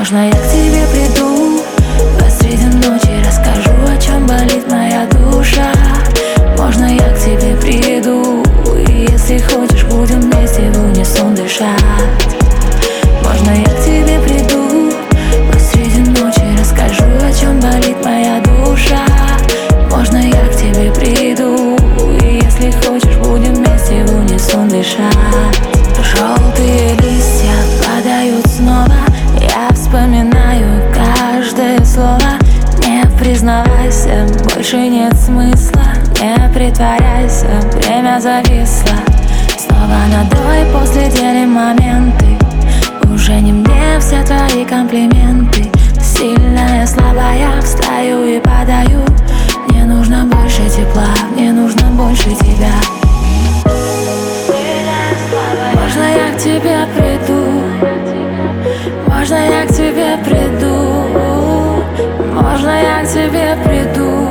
Можно я к тебе приду посреди ночи, расскажу, о чем болит моя душа. Можно я к тебе приду, и если хочешь, будем вместе в унисон дышать. Можно я к тебе приду посреди ночи, расскажу, о чем болит моя душа. Можно я к тебе приду, и если хочешь, будем вместе в унисон дышать. Желтые листья падают снова, я вспоминаю каждое слово. Не признавайся, больше нет смысла, не притворяйся, время зависло. Снова надой после делим моменты, уже не мне все твои комплименты. Сильная, слабая, встаю и падаю. Мне нужно больше тепла, мне нужно больше тебя. Можно я к тебе приду? Можно я к тебе приду? Можно я к тебе приду?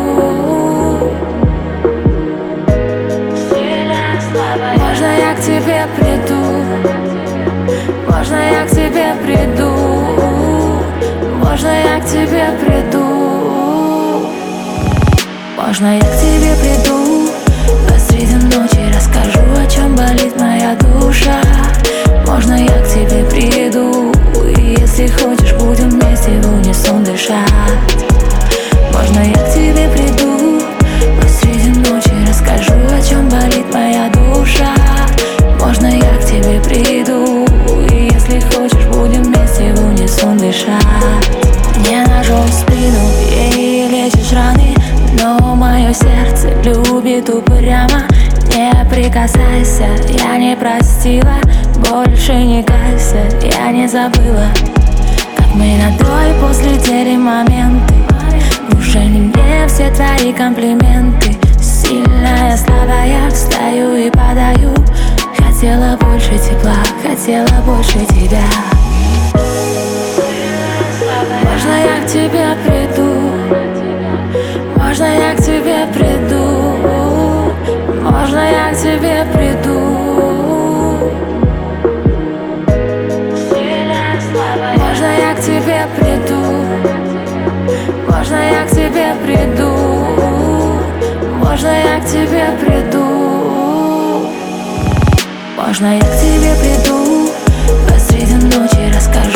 Можно я к тебе приду? Можно я к тебе приду? Можно я к тебе приду? Можно я к тебе приду посреди ночи, расскажу, о чем болит моя душа. Можно я к тебе приду, и если хочешь, будем вместе в унисон дышать. Можно я к тебе приду посреди ночи, расскажу, о чем болит моя душа. Можно я к тебе приду, и если хочешь, будем вместе в унисон дышать. Мне ножом в спину и лечишь раны, но мое сердце любит упрямо. Не прикасайся, я не простила, больше не кайся, я не забыла. Как мы надой после делим моменты, уже не мне все твои комплименты. Сильная, слабая, встаю и падаю. Хотела больше тепла, хотела больше тебя. Можно я к тебе приду? Можно я к тебе приду? Можно я к тебе приду? Можно я к тебе приду? Можно я к тебе приду? Можно я к тебе приду? Можно я к тебе приду посреди ночи, расскажу,